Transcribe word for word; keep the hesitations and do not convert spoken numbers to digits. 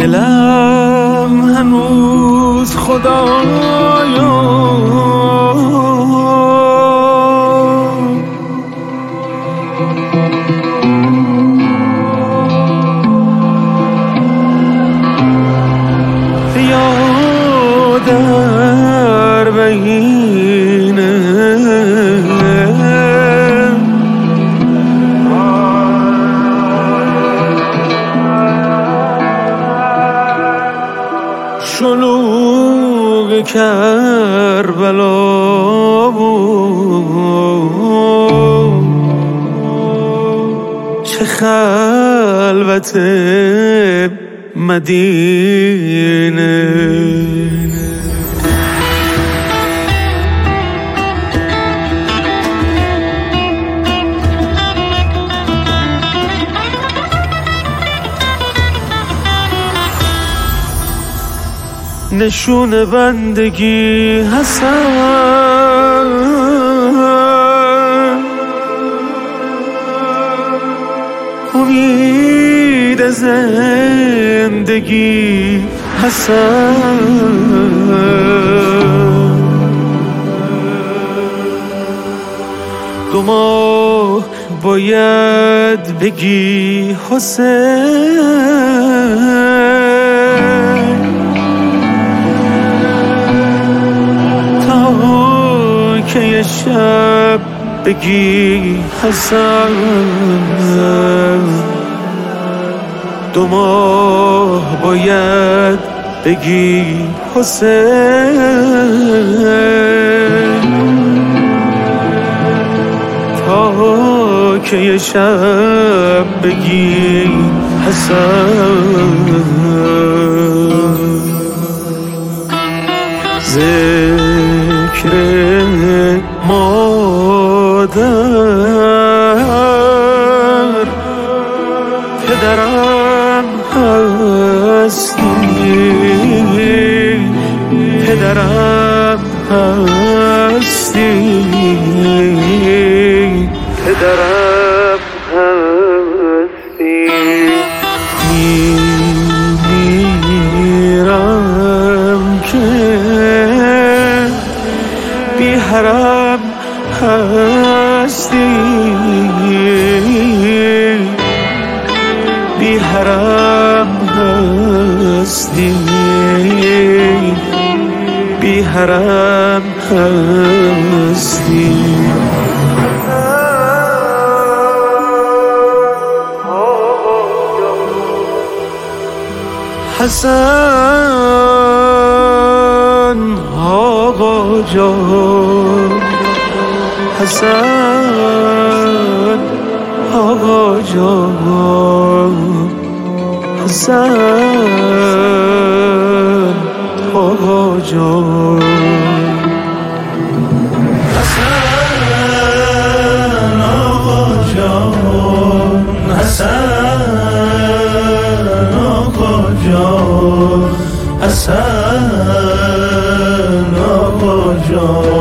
دلم هنوز خدایا یادر بهینه شلوغ کربلا بود چه خلوت مدینه نشون بندگی حسن امید زندگی حسن دو ماه باید بگی حسین که یه شب بگی حسن دو ماه باید بگی حسین تا که یه شب بگی حسن ذکر مادر پدرم هستی پدرم هستی پدرم هستی میمیرم که بی حرم هستی بی حرم هستی بی حرم هستی حسن آقا جان حسن آقا جان حسن آقا جان حسن آقا جان حسن آقا جان حسن آقا جان